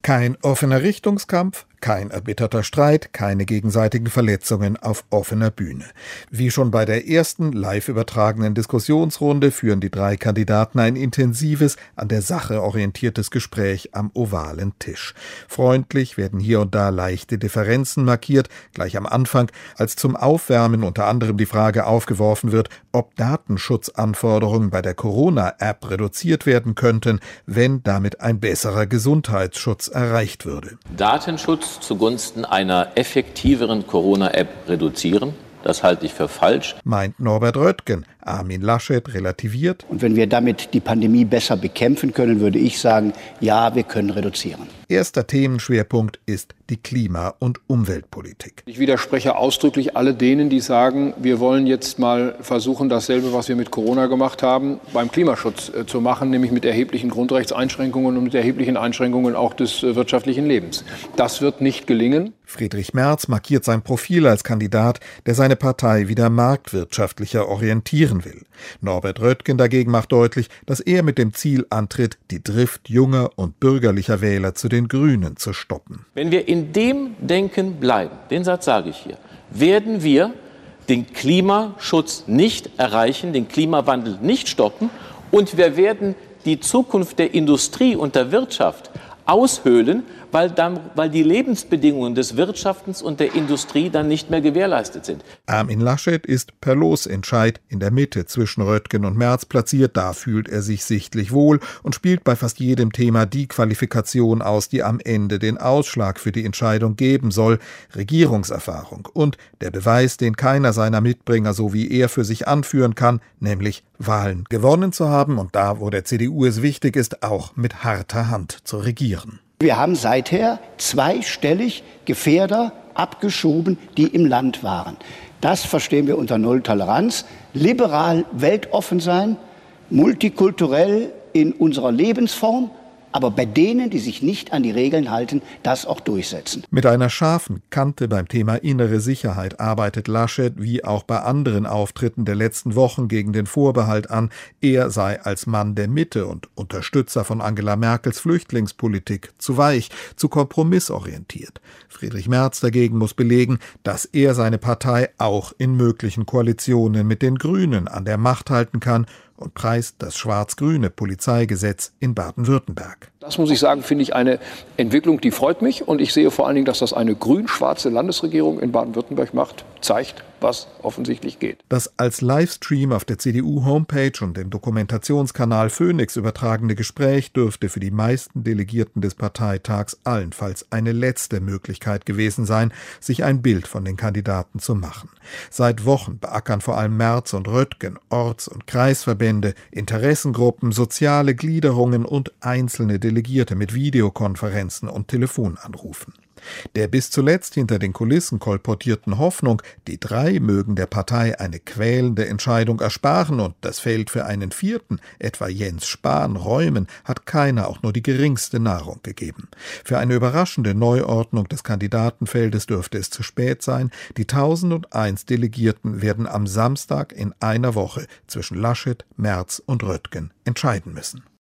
Kein offener Richtungskampf, kein erbitterter Streit, keine gegenseitigen Verletzungen auf offener Bühne. Wie schon bei der ersten live übertragenen Diskussionsrunde führen die drei Kandidaten ein intensives, an der Sache orientiertes Gespräch am ovalen Tisch. Freundlich werden hier und da leichte Differenzen markiert, gleich am Anfang, als zum Aufwärmen unter anderem die Frage aufgeworfen wird, ob Datenschutzanforderungen bei der Corona-App reduziert werden könnten, wenn damit ein besserer Gesundheitsschutz erreicht würde. Datenschutz zugunsten einer effektiveren Corona-App reduzieren? Das halte ich für falsch, meint Norbert Röttgen. Armin Laschet relativiert. Und wenn wir damit die Pandemie besser bekämpfen können, würde ich sagen, ja, wir können reduzieren. Erster Themenschwerpunkt ist die Klima- und Umweltpolitik. Ich widerspreche ausdrücklich alle denen, die sagen, wir wollen jetzt mal versuchen, dasselbe, was wir mit Corona gemacht haben, beim Klimaschutz zu machen, nämlich mit erheblichen Grundrechtseinschränkungen und mit erheblichen Einschränkungen auch des wirtschaftlichen Lebens. Das wird nicht gelingen. Friedrich Merz markiert sein Profil als Kandidat, der seine Partei wieder marktwirtschaftlicher orientieren will. Norbert Röttgen dagegen macht deutlich, dass er mit dem Ziel antritt, die Drift junger und bürgerlicher Wähler zu den Grünen zu stoppen. Wenn wir in dem Denken bleiben, den Satz sage ich hier, werden wir den Klimaschutz nicht erreichen, den Klimawandel nicht stoppen und wir werden die Zukunft der Industrie und der Wirtschaft aushöhlen, weil die Lebensbedingungen des Wirtschaftens und der Industrie dann nicht mehr gewährleistet sind. Armin Laschet ist per Losentscheid in der Mitte zwischen Röttgen und Merz platziert. Da fühlt er sich sichtlich wohl und spielt bei fast jedem Thema die Qualifikation aus, die am Ende den Ausschlag für die Entscheidung geben soll: Regierungserfahrung und der Beweis, den keiner seiner Mitbringer so wie er für sich anführen kann, nämlich Wahlen gewonnen zu haben und da, wo der CDU es wichtig ist, auch mit harter Hand zu regieren. Wir haben seither zweistellig Gefährder abgeschoben, die im Land waren. Das verstehen wir unter Nulltoleranz. Liberal, weltoffen sein, multikulturell in unserer Lebensform, aber bei denen, die sich nicht an die Regeln halten, das auch durchsetzen. Mit einer scharfen Kante beim Thema innere Sicherheit arbeitet Laschet wie auch bei anderen Auftritten der letzten Wochen gegen den Vorbehalt an, er sei als Mann der Mitte und Unterstützer von Angela Merkels Flüchtlingspolitik zu weich, zu kompromissorientiert. Friedrich Merz dagegen muss belegen, dass er seine Partei auch in möglichen Koalitionen mit den Grünen an der Macht halten kann und preist das schwarz-grüne Polizeigesetz in Baden-Württemberg. Das muss ich sagen, finde ich eine Entwicklung, die freut mich. Und ich sehe vor allen Dingen, dass das eine grün-schwarze Landesregierung in Baden-Württemberg macht, zeigt, was offensichtlich geht. Das als Livestream auf der CDU-Homepage und dem Dokumentationskanal Phoenix übertragene Gespräch dürfte für die meisten Delegierten des Parteitags allenfalls eine letzte Möglichkeit gewesen sein, sich ein Bild von den Kandidaten zu machen. Seit Wochen beackern vor allem Merz und Röttgen Orts- und Kreisverbände, Interessengruppen, soziale Gliederungen und einzelne Delegierte mit Videokonferenzen und Telefonanrufen. Der bis zuletzt hinter den Kulissen kolportierten Hoffnung, die drei mögen der Partei eine quälende Entscheidung ersparen und das Feld für einen vierten, etwa Jens Spahn, räumen, hat keiner auch nur die geringste Nahrung gegeben. Für eine überraschende Neuordnung des Kandidatenfeldes dürfte es zu spät sein. Die 1001 Delegierten werden am Samstag in einer Woche zwischen Laschet, Merz und Röttgen entscheiden müssen.